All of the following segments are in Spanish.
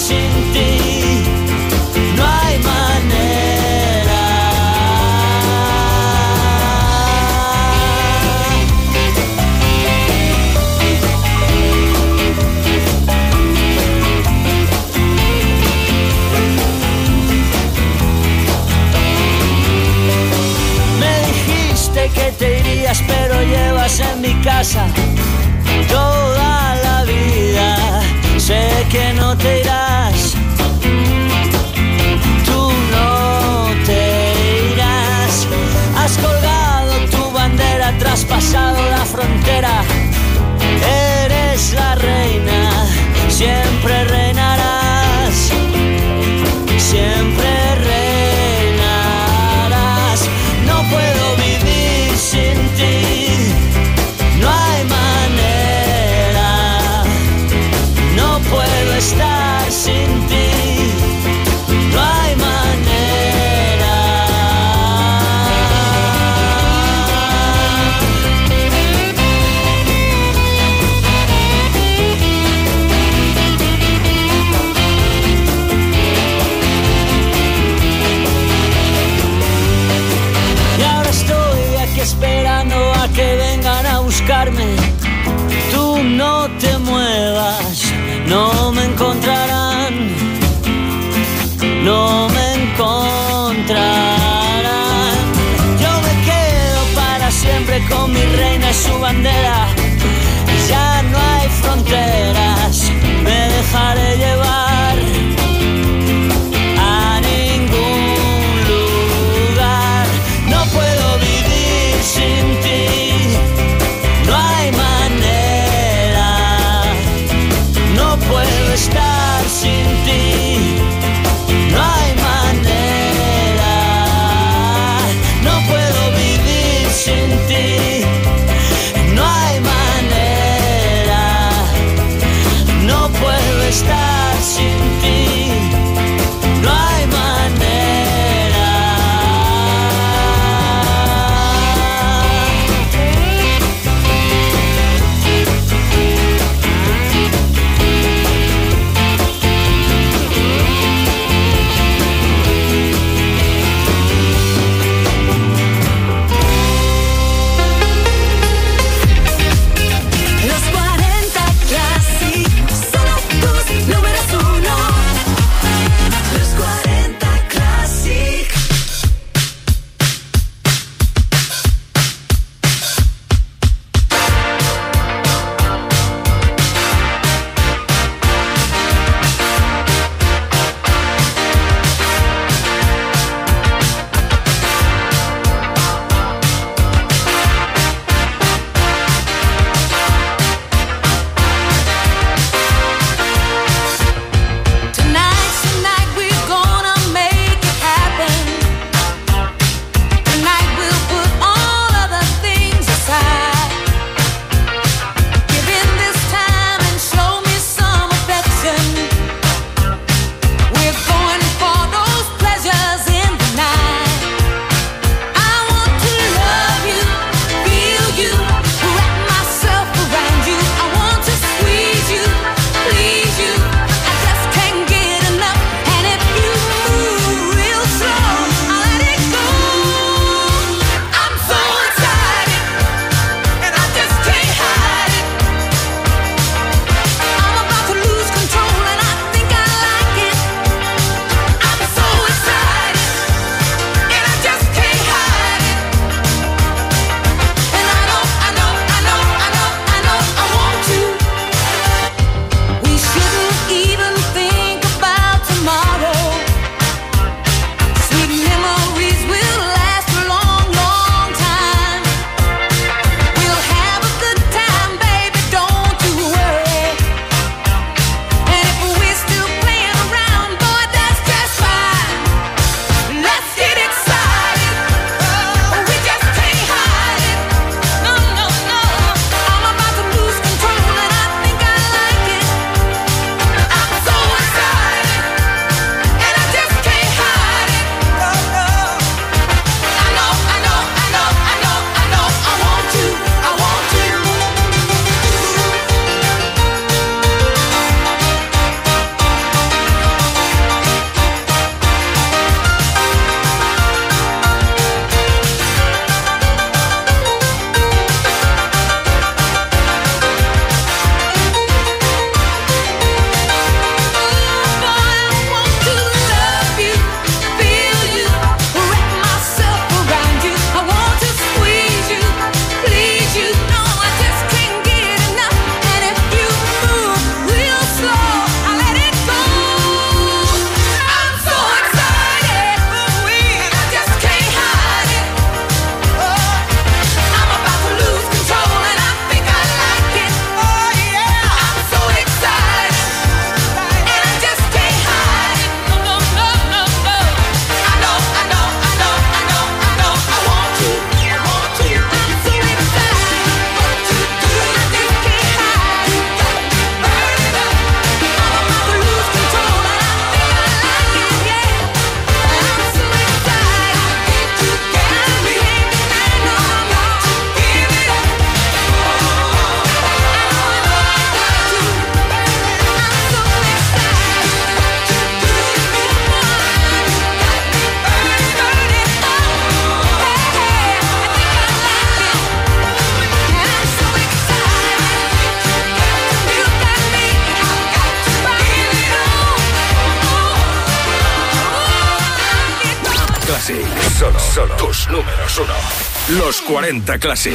sin ti. No hay manera. Me dijiste que te irías, pero llevas en mi casa toda la vida. Sé que no te irás, tú no te irás. Has colgado tu bandera, traspasado la frontera. Eres la reina, siempre reinarás, siempre reinarás. No puedo vivir sin ti. No hay manera, no puedo estar sin ti. No hay manera. Y ahora estoy aquí esperando a que vengan a buscarme. Tú no te muevas, no me encontrarán, no me encontrarán. Yo me quedo para siempre con mi reina y su bandera. Ya no hay fronteras, me dejaré llevar a ningún lugar. No puedo vivir sin ti. No hay manera, no puedo Solo tus números 1. Los 40 Classic.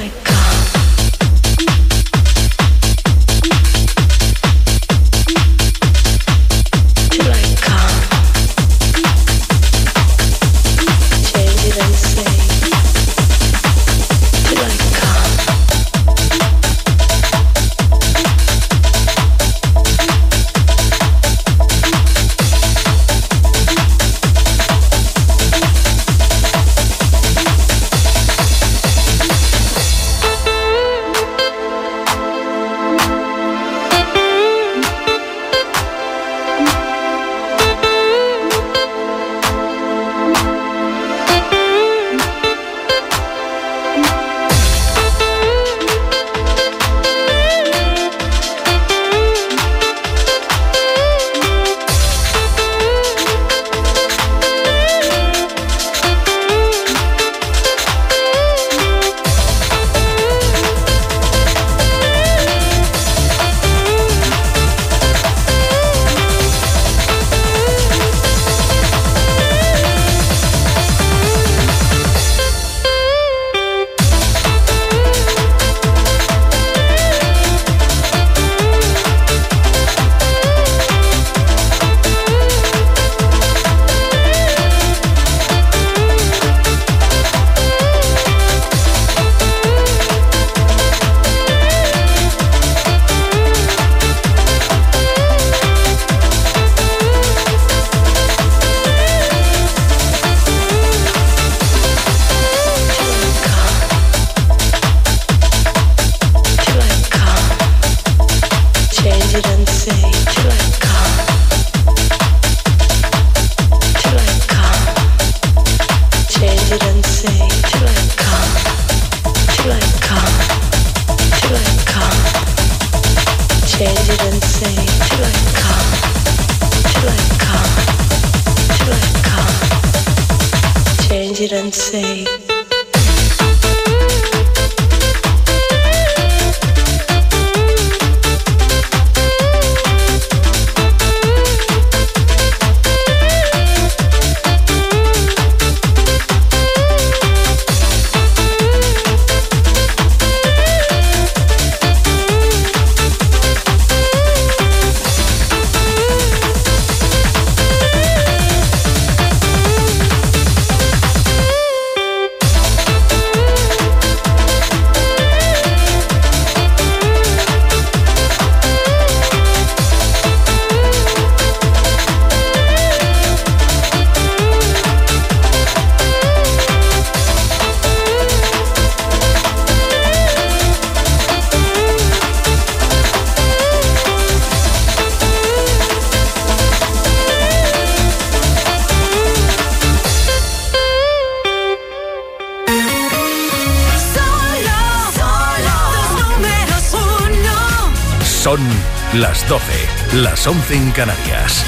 Son las 12, las 11 en Canarias.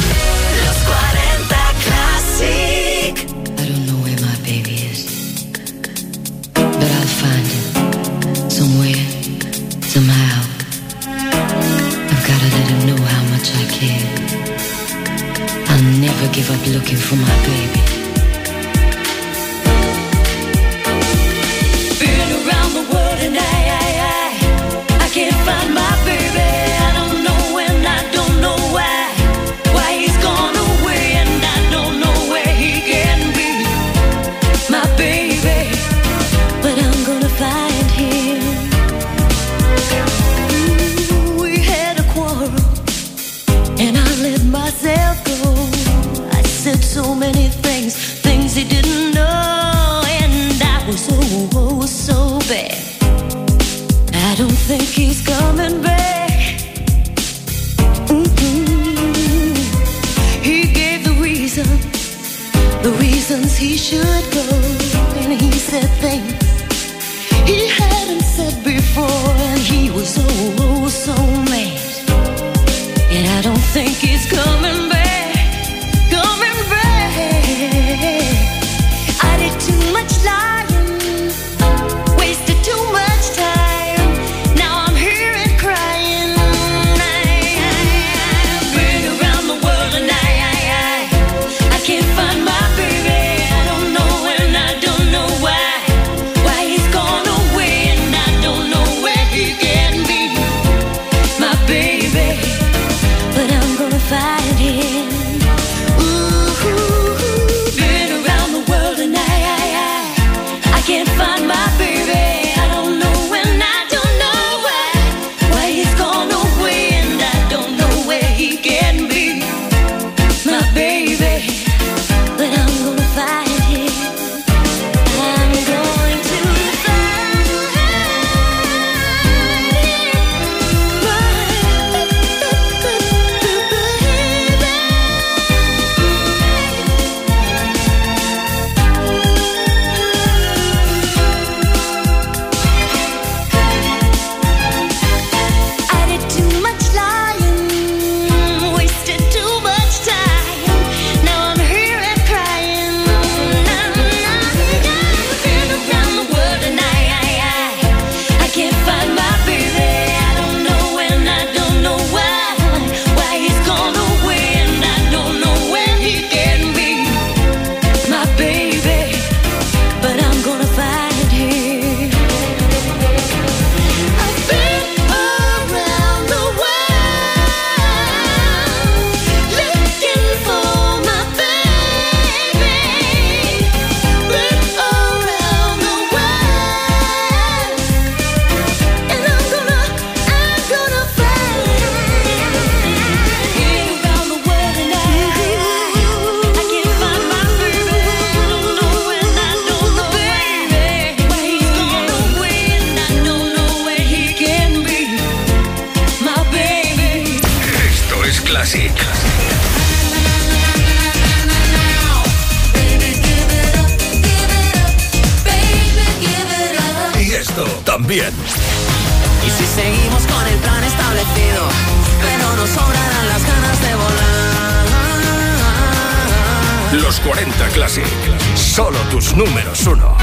Los 40 Classic. I don't know where my baby is, but I'll find him somewhere, somehow. I've gotta let him know how much I care. I'll never give up looking for my baby. Been around the world and I can't find my baby. I don't know and I don't know why he's gone away, and I don't know where he can be, my baby. But I'm gonna find him. Ooh, we had a quarrel and I let myself go. I said so many things he didn't know, and I was so bad. I don't think he's coming back. Mm-hmm. He gave the reasons he should go, and he said things he hadn't said before, and he was so mad. And I don't think he's coming back. I did too much lying, wasted too much time. Now I'm here and crying. I've been around the world and I can't find my baby. I don't know también. Y si seguimos con el plan establecido, pero nos sobrarán las ganas de volar. Los 40 Classic. Solo tus números 1.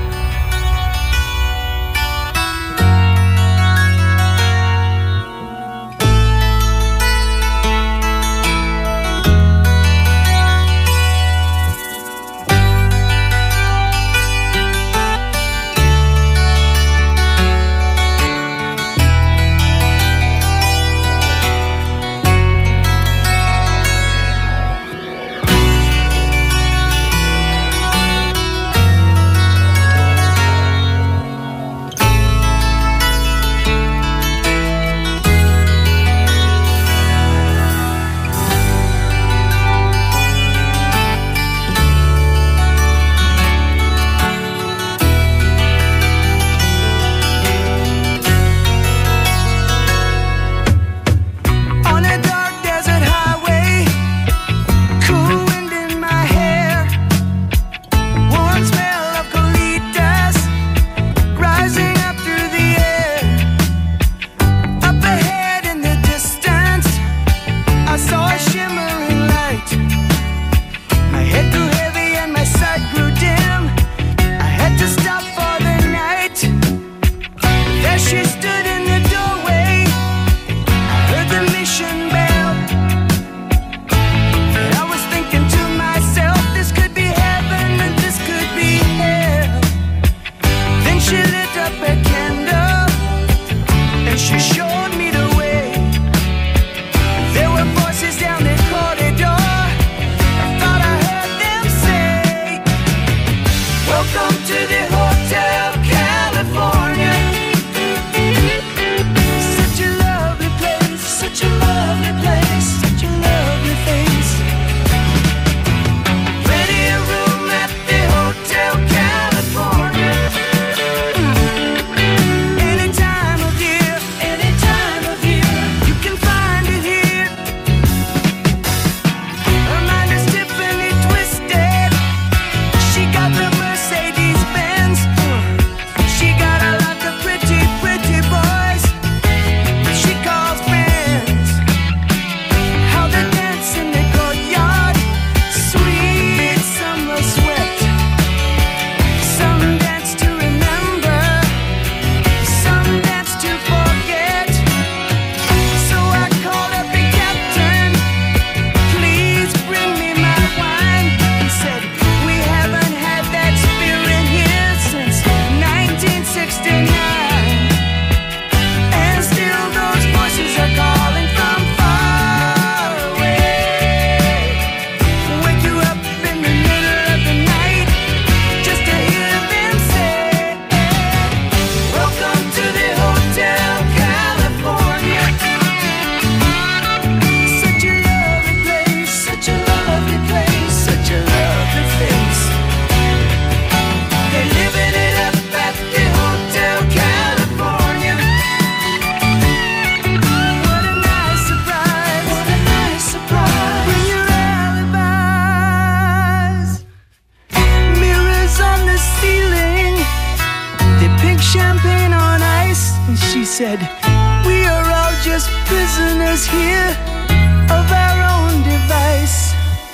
said, we are all just prisoners here of our own device.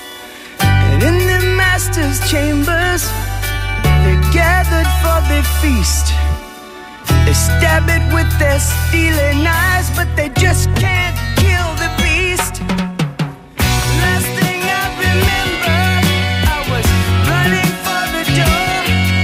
And in the master's chambers, they're gathered for their feast. They stab it with their stealing eyes, but they just can't kill the beast. Last thing I remember, I was running for the door.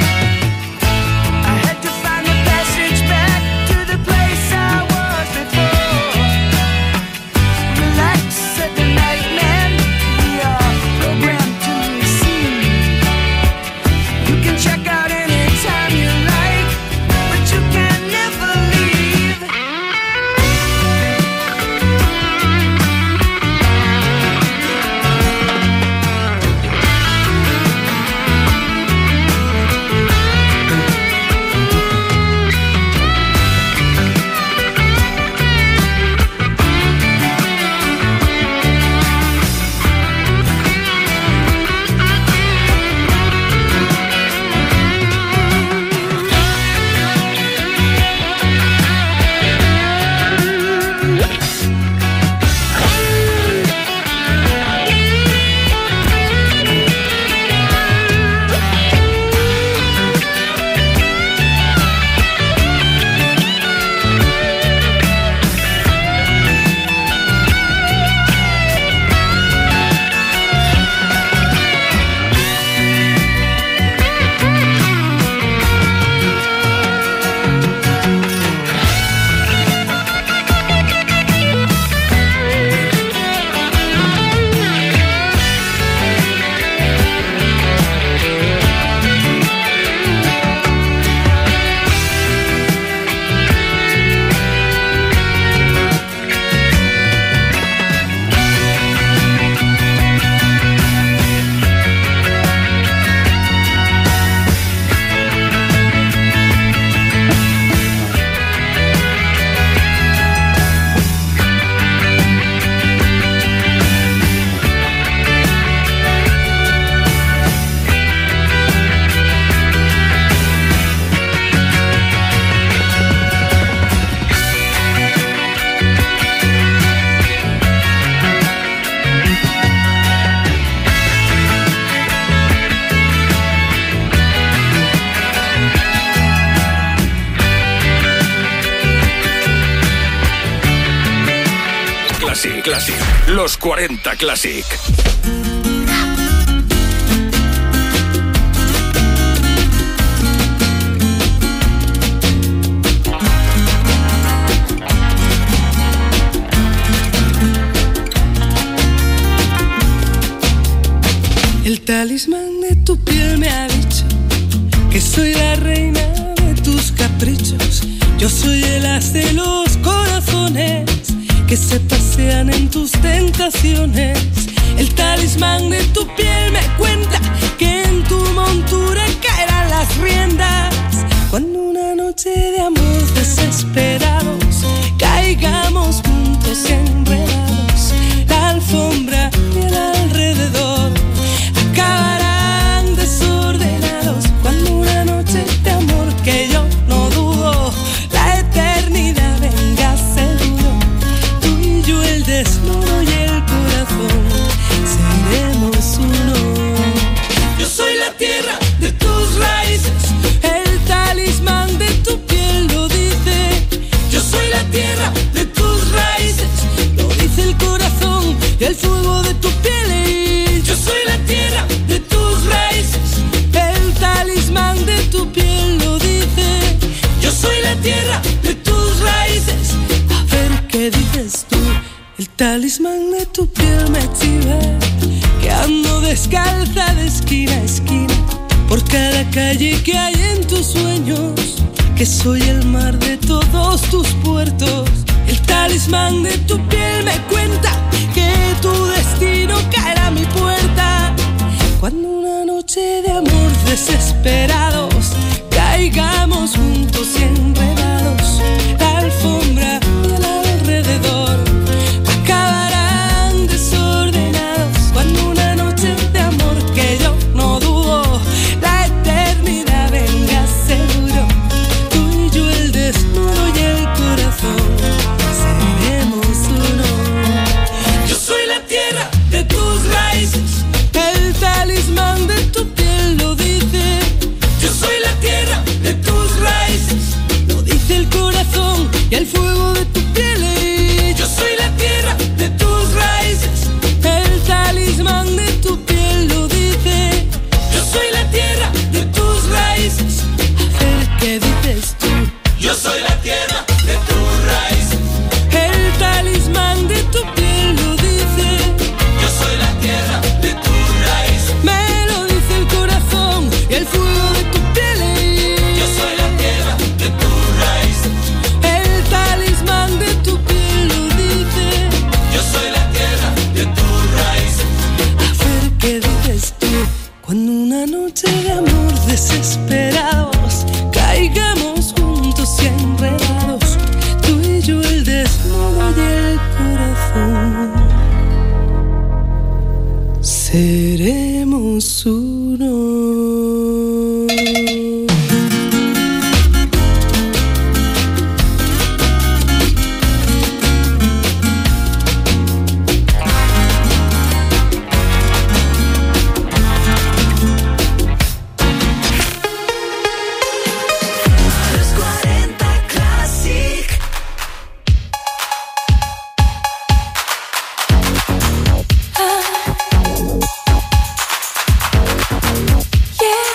I had to find the passage back to the place I was before. Relax, said the night man, we are programmed to receive. You can check out anytime you like, but you can never leave. Clásic, los 40 Classic. El talismán de tu piel me ha dicho que soy la reina de tus caprichos. Yo soy el as de los corazones que se pasean en tus tentaciones. El talismán de tu piel me cuenta que en tu montura caerán las riendas. Cuando una noche de amor desesperados caigamos juntos enredados, la alfombra y el alrededor acabarán desordenados. Cuando una noche de amor que yo no dudo, la eternidad venga seguro, tú y yo el desnudo y el corazón seremos uno. Yo soy la tierra de tus raíces, el talismán de tu piel lo dice. Yo soy la tierra de tus raíces, lo dice el corazón y el fuego de tu piel. Yo soy la tierra de tus raíces, el talismán de tu piel lo dice. Yo soy la tierra de tus raíces. A ver qué dices tú. El talismán de tu piel me chiva, que ando descalza de esquina a esquina por cada calle que hay en tus sueños, que soy el mar de todos tus puertos. El talismán de tu piel me cuenta que tu destino caerá a mi puerta. Cuando una noche de amor desesperados caigamos juntos y enredados, la alfombra y el alrededor acabarán desordenados. Cuando una noche de amor que yo no dudo, la eternidad venga seguro, tú y yo el desnudo y el corazón seremos uno. Yo soy la tierra de tus raíces, el talismán de tu piel lo dice. Yo soy la tierra de tus raíces, lo dice el corazón y el fuego de tu piel. Yo soy la tierra de tus raíces, el talismán de tu piel lo dice. Yo soy la tierra de tus raíces. A ver qué dices tú. Yo soy la tierra de tus raíces, el talismán de tu piel lo dice. Yo soy la tierra de tus raíces, me lo dice el corazón y el fuego de tu piel. Yo soy la tierra de tus raíces, el talismán de tu piel lo dice. Yo soy la tierra de tus raíces. A ver qué dices tú. Cuando una noche de amor desesperados caigamos juntos y enredados, tú y yo el desnudo y el corazón seremos uno. Los 40 Classic. Yeah.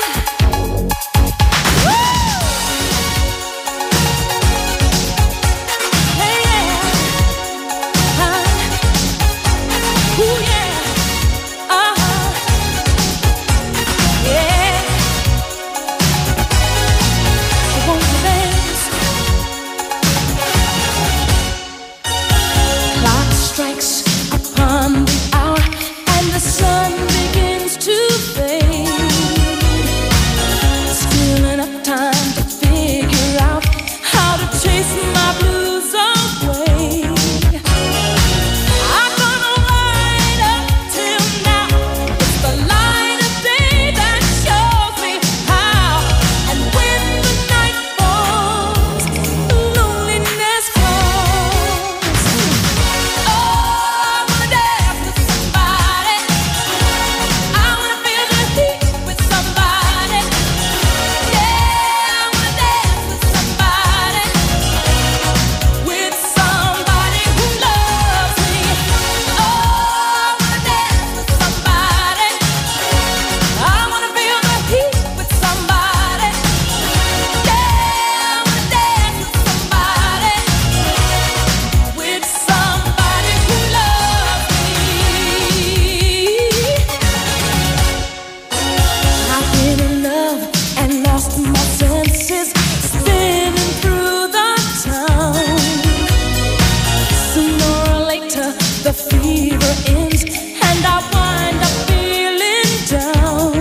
the fever ends and I wind up feeling down.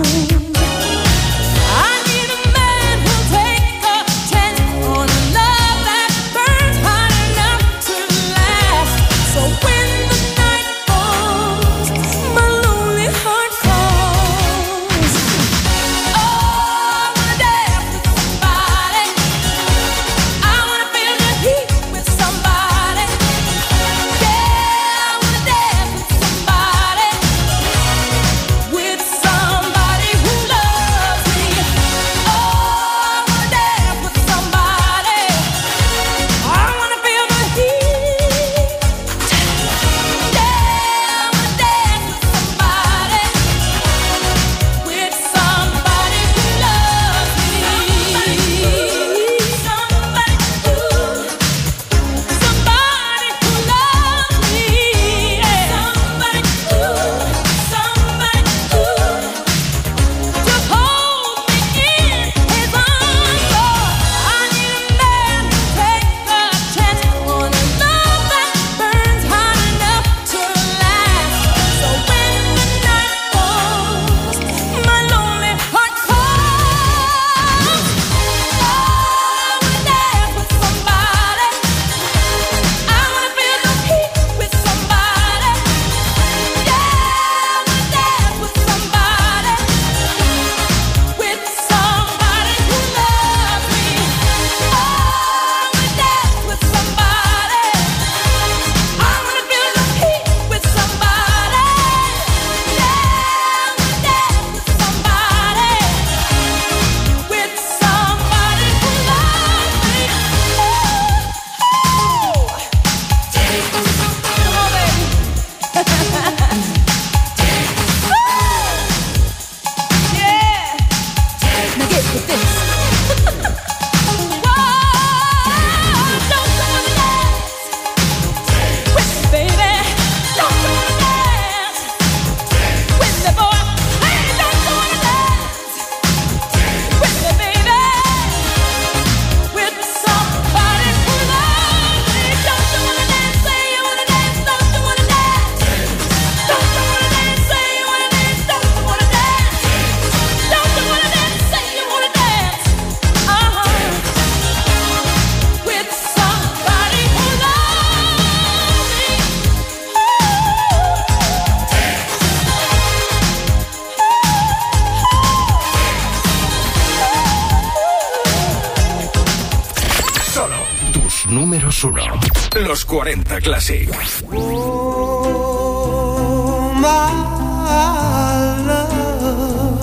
I need a man who'll take a chance on a love that burns hot enough to last. So when the night falls, my lonely heart calls. Oh, I wanna dance with somebody. I wanna feel the heat with somebody. Yeah, I wanna dance with somebody. With somebody who loves me. Oh, I wanna dance with somebody. I wanna feel the heat. Yeah, I wanna dance with somebody. With somebody who loves me. Somebody who loves me. Somebody who just hold me in his arms. Oh, I need a man to take a chance on a love that burns hot enough to last. So when the night falls, my lonely heart calls. Oh, I wanna dance with somebody. I wanna feel the heat with somebody. Yeah, I wanna dance with somebody. With somebody who loves me. Oh, I wanna dance with somebody. I wanna feel the heat with somebody. Yeah, I wanna dance with somebody. With somebody who loves me. Come on, baby. Yeah. Now get with this. Whoa, don't you wanna dance with me, baby? Don't you wanna dance with me, boy? Hey, don't you wanna dance with me, baby? With somebody who loves me. Don't you wanna dance? Say you wanna dance. Don't you wanna dance? Don't you wanna dance? Say you wanna dance. Don't you wanna dance? Don't you wanna dance? Say you wanna dance. With somebody who loves me. Solo tus números 1. Los 40 Classic. Oh, my love,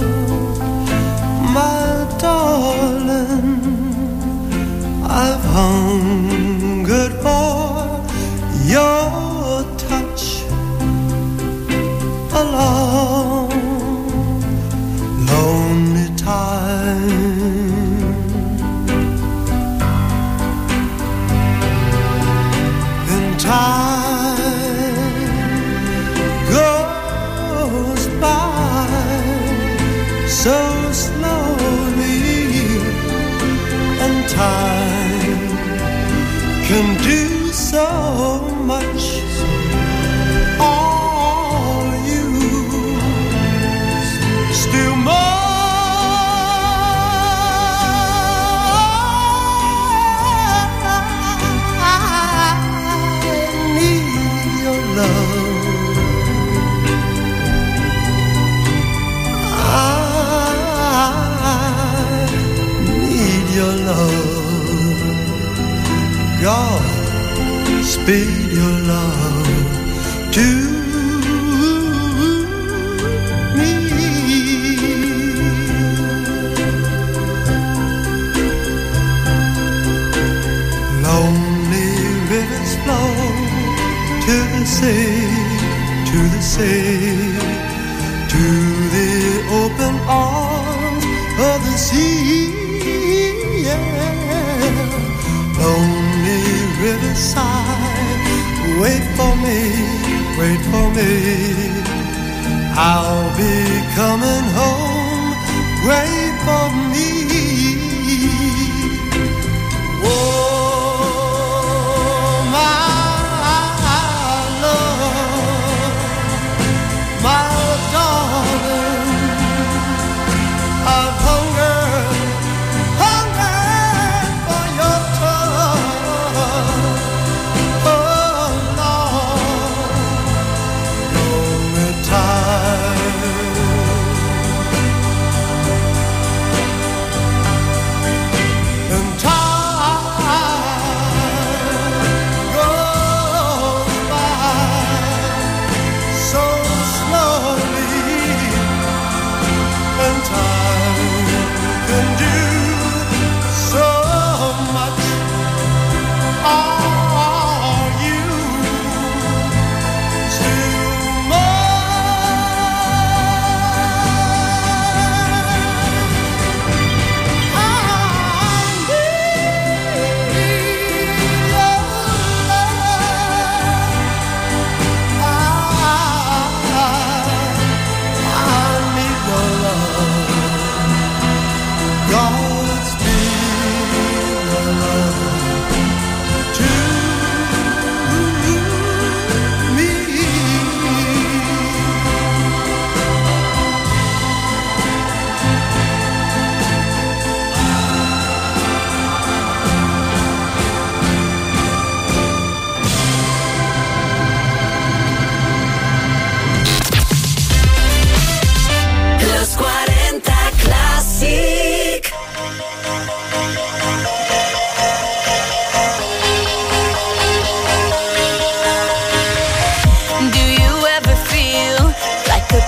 my darling, I've hungered for your touch a long, lonely time. Then time goes by so slowly, and time can do so much. All you still more. I need your love. I need your love. God, speed your love to me. Lonely rivers flow to the sea, to the sea, to the open arms of the sea. Yeah. Lonely riverside, wait for me, wait for me. I'll be coming home, wait for me. Oh, my love,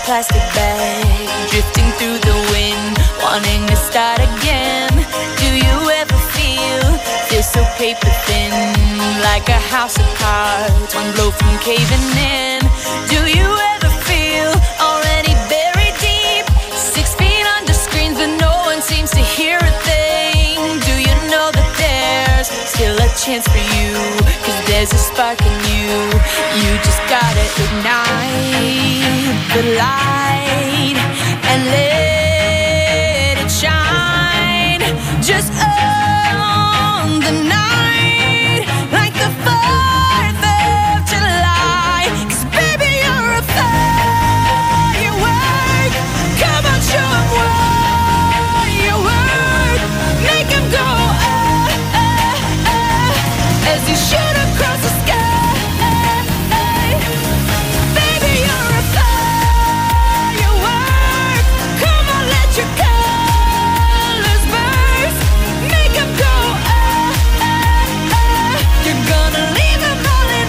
plastic bag, drifting through the wind, wanting to start again. Do you ever feel so paper thin, like a house of cards, one blow from caving in? Do you ever feel already buried deep, 6 feet under screens, but no one seems to hear a thing? Do you know that there's still a chance for you, 'cause there's a spark in you? You just gotta ignite the light and let it shine. Just on the night, like the 4th of July. 'Cause baby, you're a firework. Come on, show 'em what you work. Make 'em go as you shoot across the sky. Baby, you're a firework. Come on, let your colors burst. Make 'em go You're gonna leave 'em all in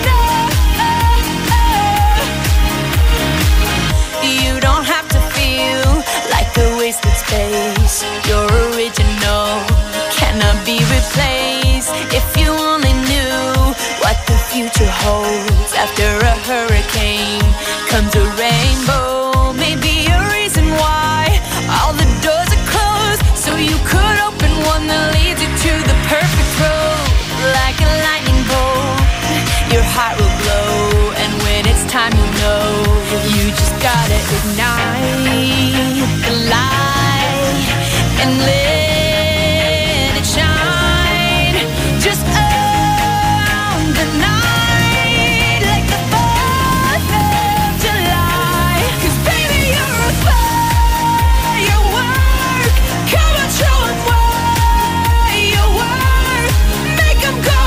You don't have to feel like a wasted space. You're original, cannot be replaced. If you only knew what the future holds. After a hurricane comes a rainbow. Maybe a reason why all the doors are closed, so you could open one that leads you to the perfect road. Like a lightning bolt, your heart will glow, and when it's time, you know you just gotta ignite the light and let it shine. Just on the night, like the 4th of July. 'Cause baby, you're a firework. Come on, show 'em what you work. Make 'em go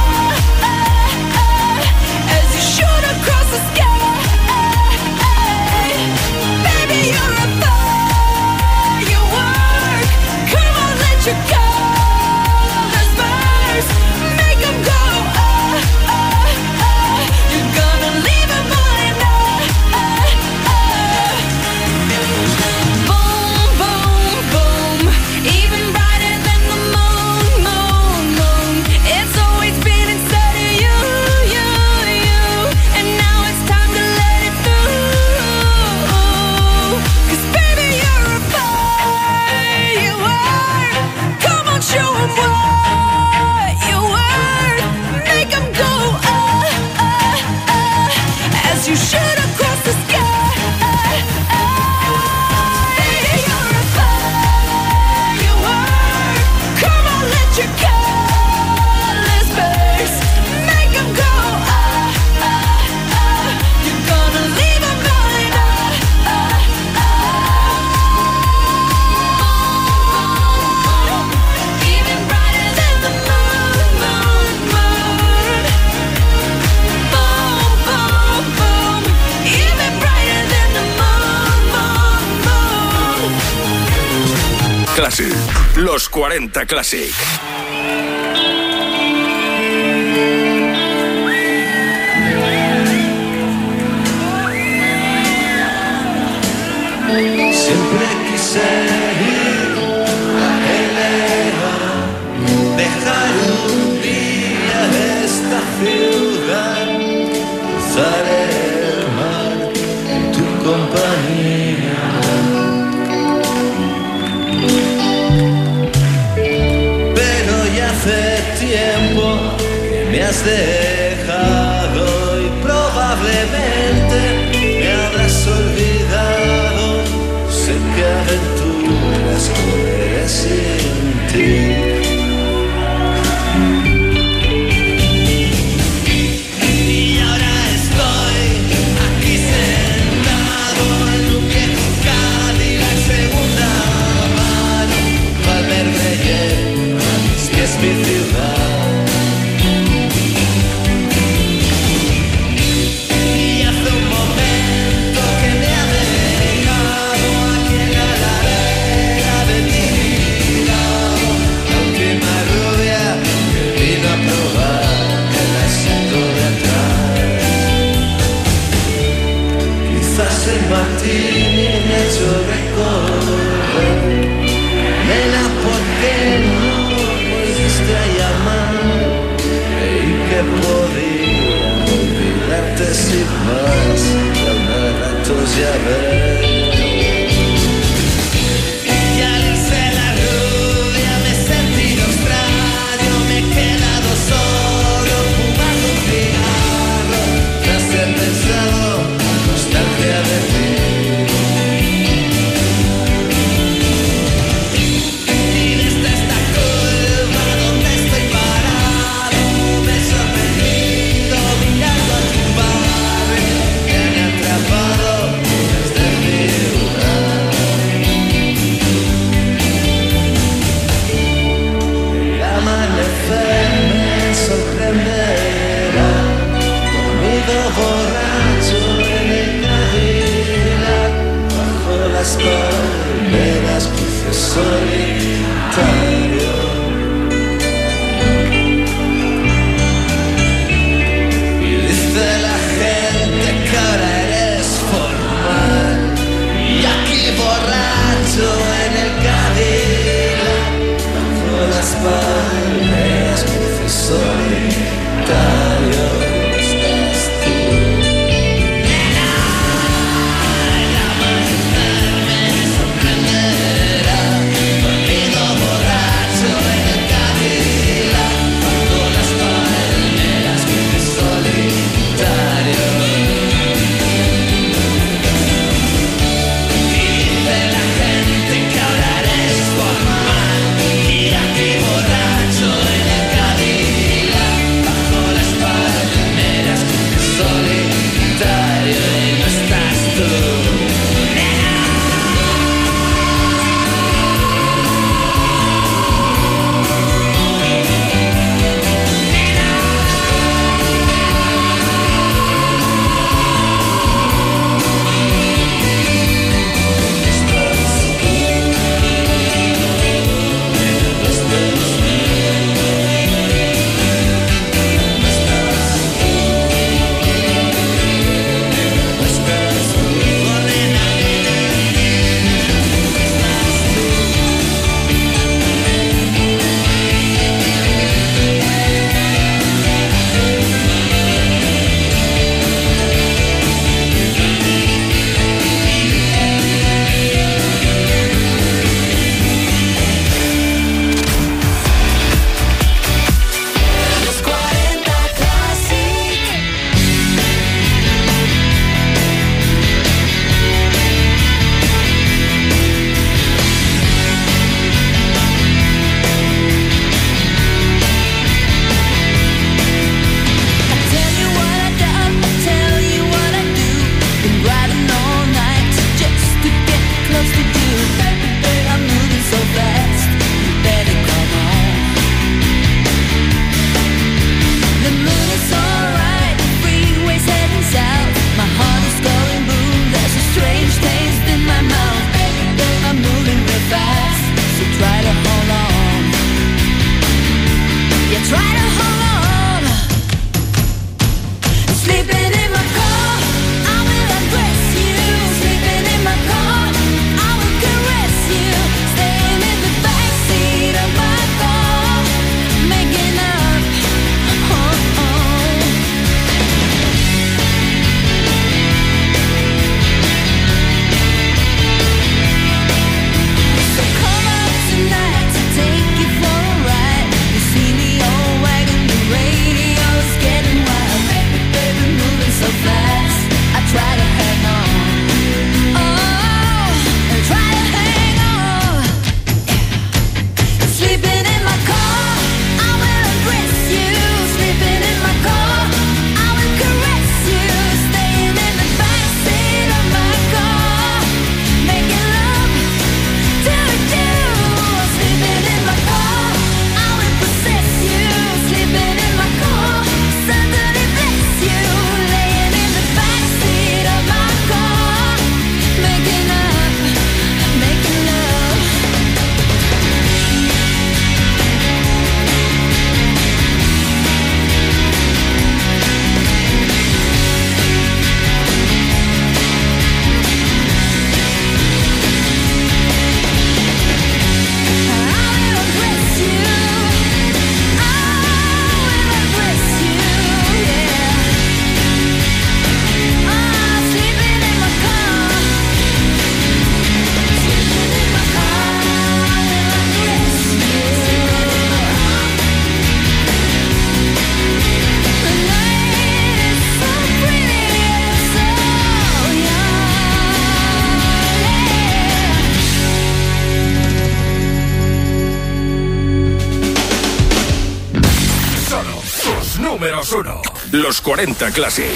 as you shoot across the sky. Baby, you're a firework. Come on, let your colors burst. Make 'em go You're gonna leave 'em all in Boom, boom, boom. Even brighter than the moon, moon, moon. It's always been inside of you, you, you. And now it's time to let it through. 'Cause baby, you're a firework. Come on, show 'em what you worth. Make 'em go as you shoot across the sky. Baby, you're a firework. Come on, let your colors burst. Make 'em go You're gonna leave 'em all in Even brighter than the moon, moon, moon. Boom, boom, boom. Even brighter than the moon, moon, moon. Classic. Los 40 Classic. Siempre quise ir a Helena, dejar un día esta ciudad, cruzar el mar en tu compañía. Pero ya hace tiempo que me has dejado y probablemente me habrás olvidado. Sé que aventuras correré sin ti. Y ahora estoy aquí sentado en un viejo Cadillac segunda mano, Valverde, que es mi ciudad. Y martini mezzo recorrer. Nena, ¿por qué no volviste a llamar? Y que podía olvidarte sin más de unos ratos ya ver. Ya le hice la rubia, me he sentido extraño, me he quedado solo fumando un cigarro. Tras he pensado nostalgia de ti. Y desde esta curva donde estoy parado me he sorprendido mirando a tu barrio que me ha atrapado desde mi lugar. El amanecer me sorprenderá, dormido borracho en el Cadillac, bajo las palmeras cruce solitario. Y dice la gente que ahora eres formal, y aquí borracho en el Cadillac, bajo las palmeras cruce solitario. Estás tú. El amanecer me sorprenderá, porque Los 40 Classic.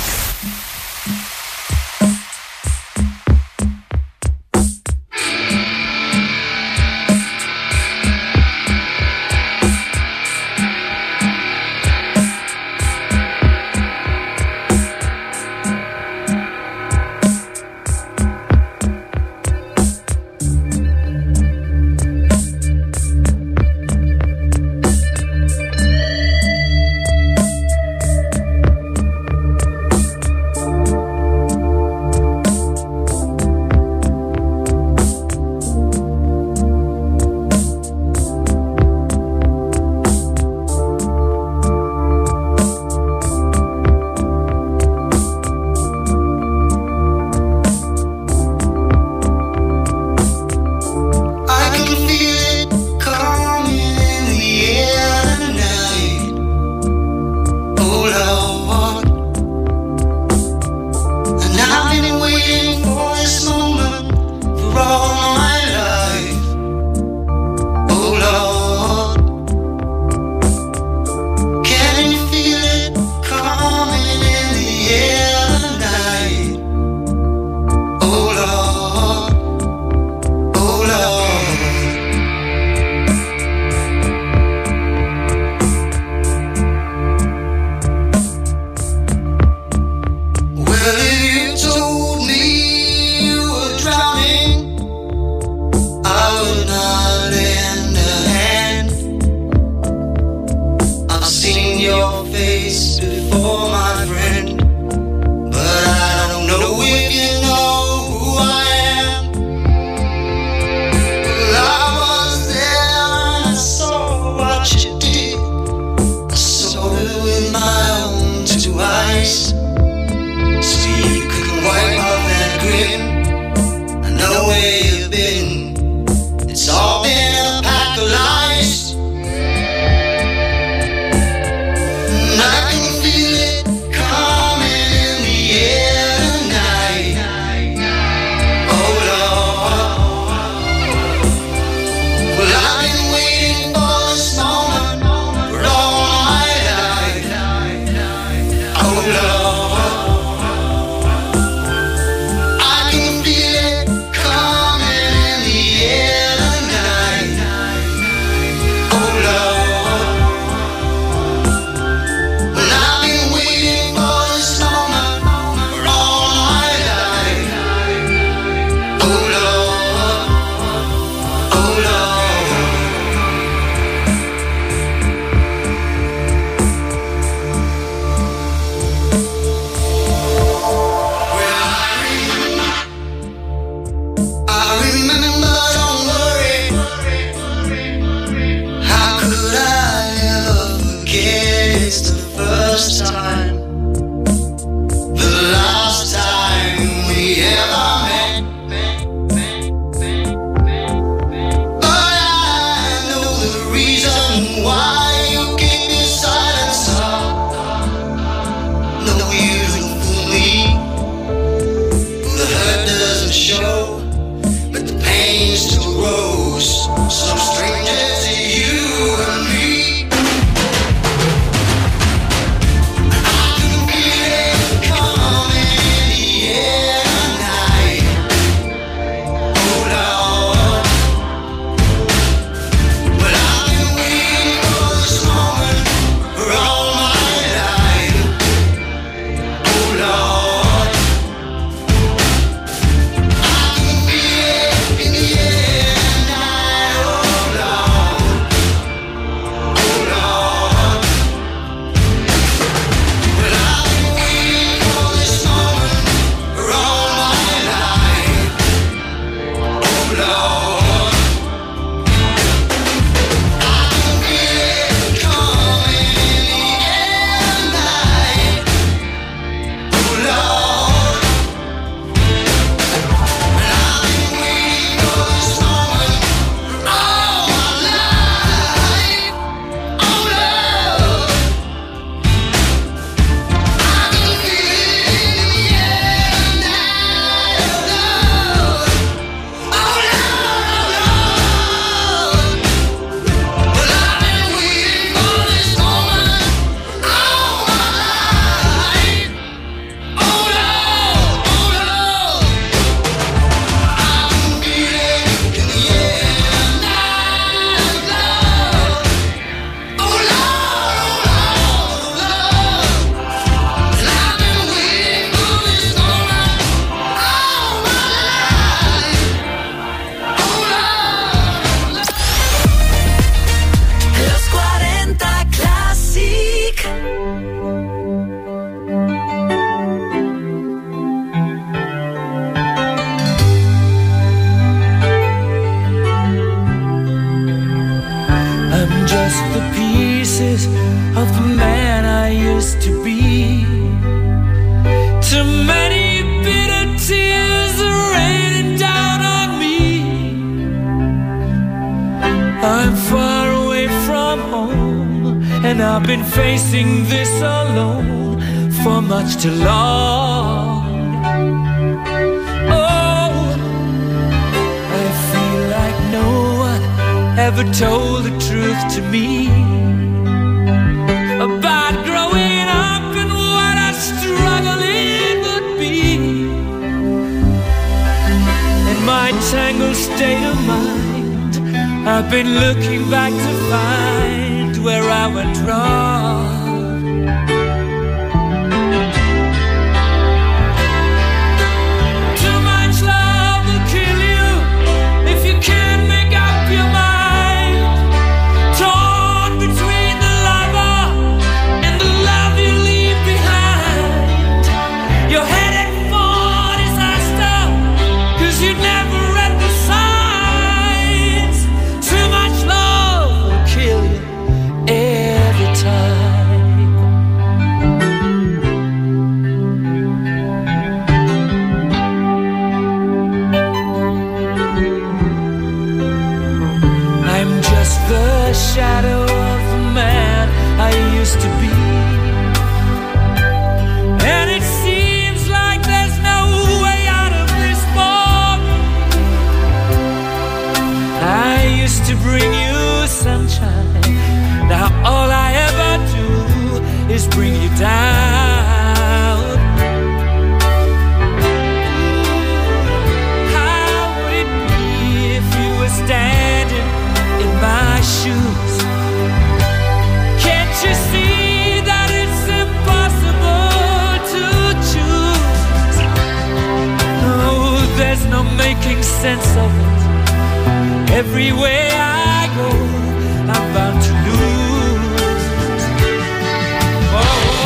Lord. And I've been facing this alone for much too long. Oh, I feel like no one ever told the truth to me about growing up and what a struggle it would be. In my tangled state of mind, I've been looking back to find where I went wrong. Too much love will kill you if you can't make up your mind. Torn between the lover and the love you leave behind. You're headed for disaster, 'cause you never read the signs. Too much love will kill you every time. I'm just the shadow of the man I used to be, and it seems like there's no way out of this for me. I used to bring you sunshine, now all I ever do is bring you down. How would it be if you were standing in my shoes? Can't you see that it's impossible to choose? Oh, there's no making sense of it. Everywhere I go, I'm bound to lose. Oh,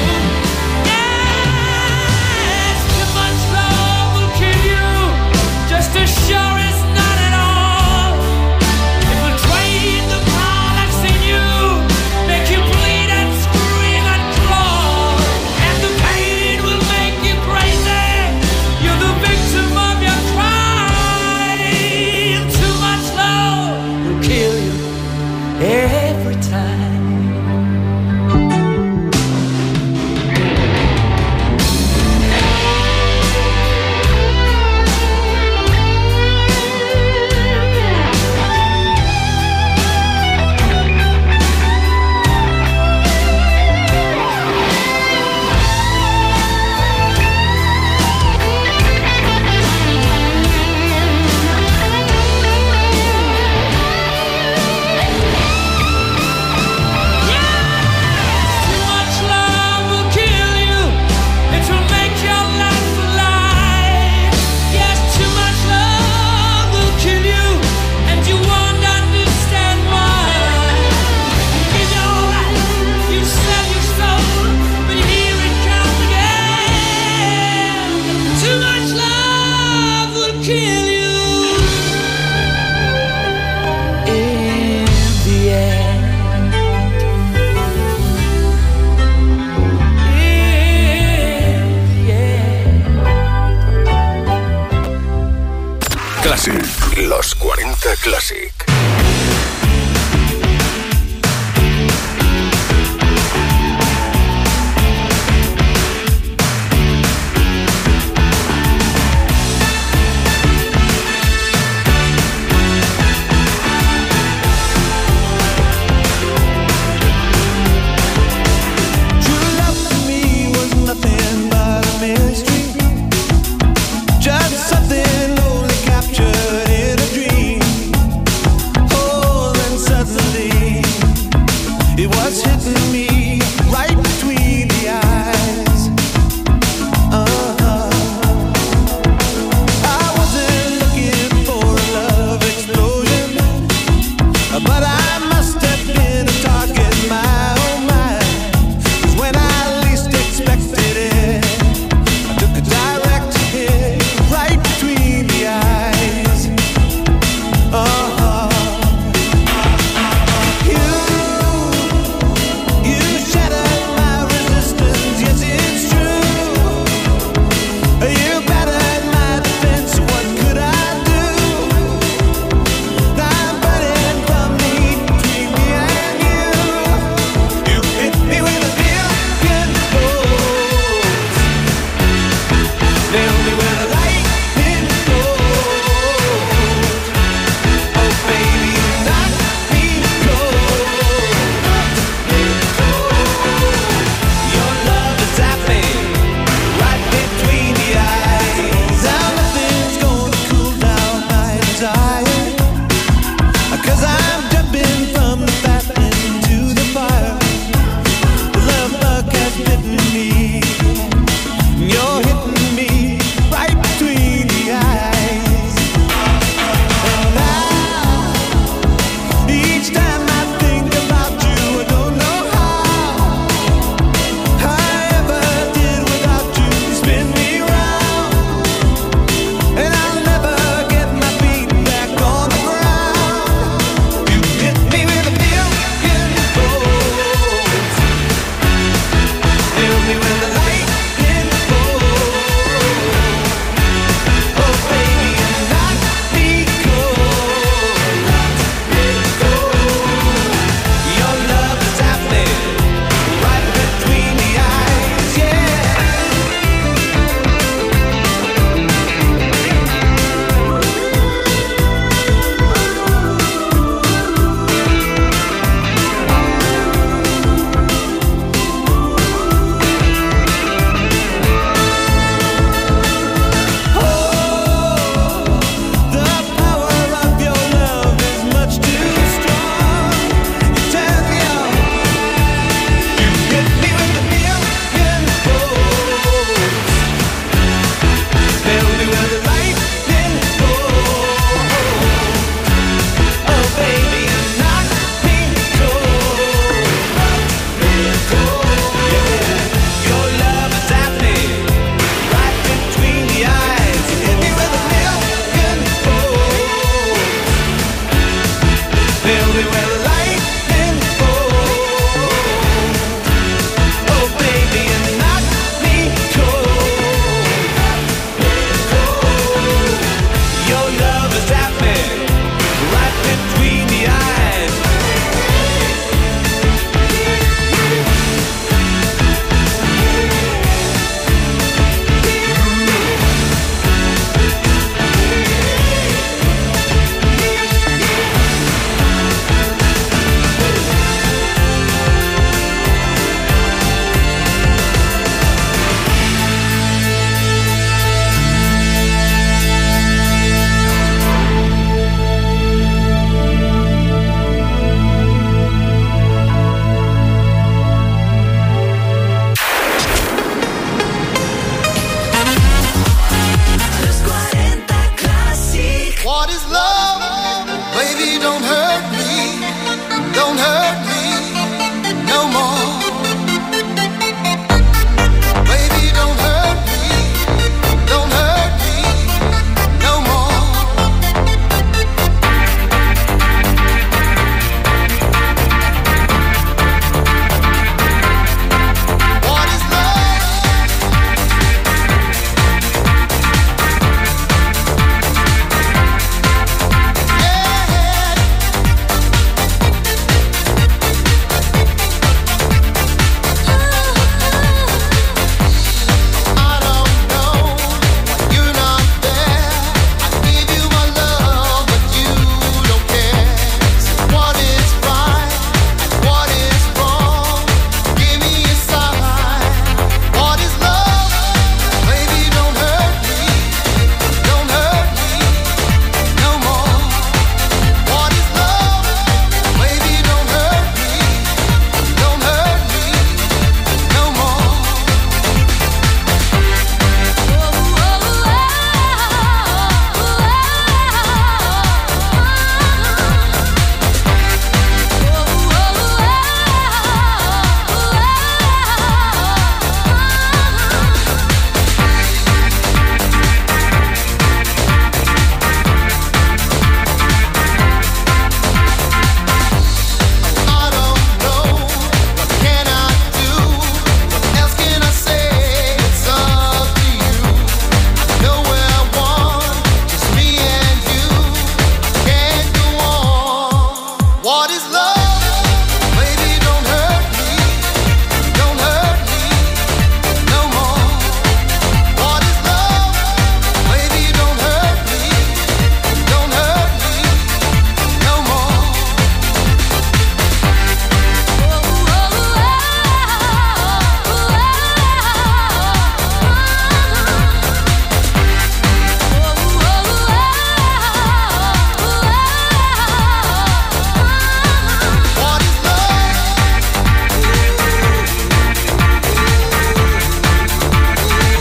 yes, too much love will kill you, just as sure as not at all. It will drain the power that's in you, make you bleed and scream and claw, and the pain will make you crazy. You're the victim of your crime. Too much love will kill you every time. Too much love will kill you, it will make your life alive. Yes, too much love will kill you, and you won't understand why. You give your life, you sell your soul, but here it comes again. Too much love will kill you in the end. Classic. Los 40 Classic. True love to me was nothing but a mystery, just something only captured in a dream. what is love?